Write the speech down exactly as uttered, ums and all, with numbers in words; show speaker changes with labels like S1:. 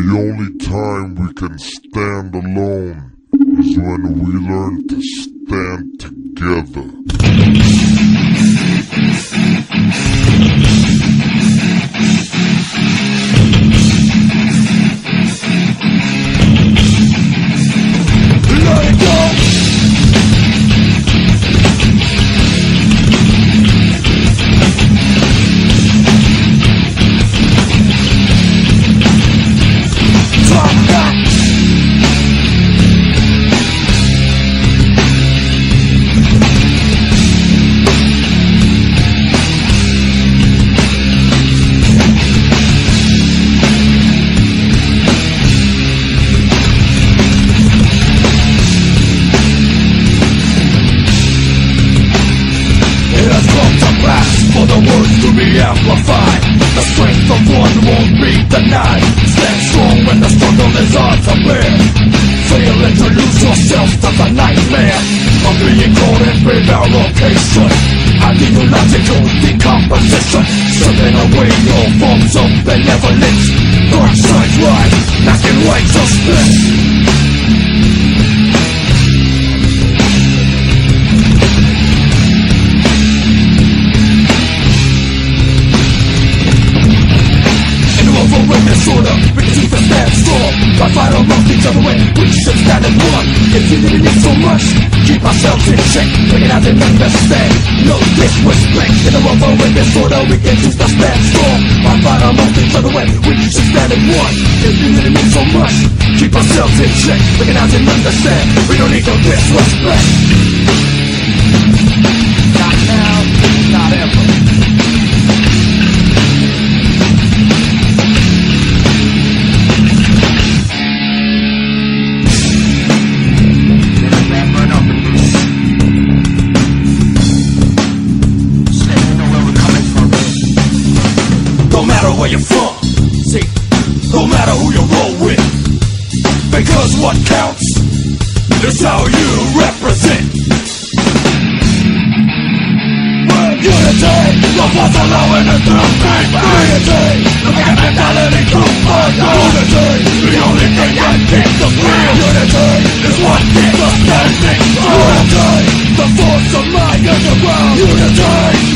S1: The only time we can stand alone is when we learn to stand together. Let it go! For the words to be amplified, the strength of one won't be denied. Stand strong when the struggle is odds aware. Fail and to lose yourself to the nightmare of being caught in prevarication. Ideological decomposition, stripping away all forms of benevolence. Dark side rise, knocking lights of split. Disorder, we can keep us stand strong. By fight amongst each other when we should stand as one. If you didn't need so much, keep ourselves in check. Bring it out and understand. No disrespect. In a world with disorder, we can choose to stand strong. By fight amongst each other when we should stand as one. If you didn't need so much, keep ourselves in check. Bring it out and understand. We don't need no disrespect. Not now, not ever. Where you're from, see, no matter who you roll with, because what counts is how you represent. Unity, love what's allowing us to think. Unity, the bigger mentality to fight. Unity, the only thing that keeps us real. Unity is what keeps us standing. Unity, the force of mind underground. Unity.